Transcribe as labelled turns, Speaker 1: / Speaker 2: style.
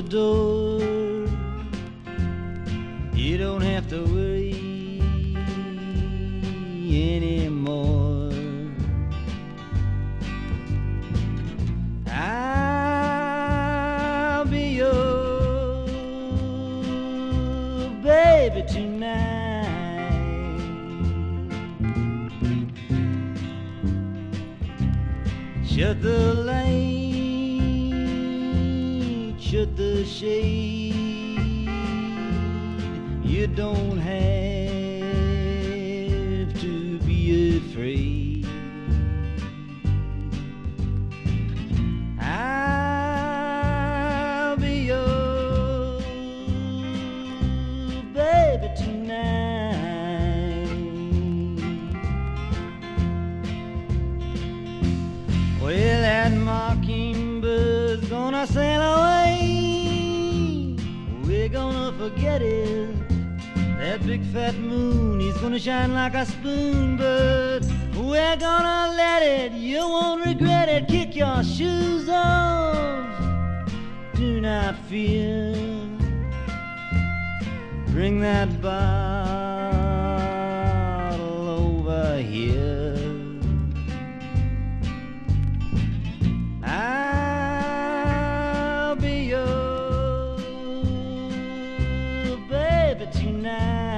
Speaker 1: door. You don't have to worry anymore. I'll be your baby tonight. Shut the light, shut the shade. You don't have to be afraid. I'll be your baby tonight. Well, that mockingbird's gonna sail away. We're gonna forget it. That big fat moon, he's gonna shine like a spoon, but we're gonna let it. You won't regret it. Kick your shoes off. Do not fear. Bring that bottle over here. I'll be your baby tonight.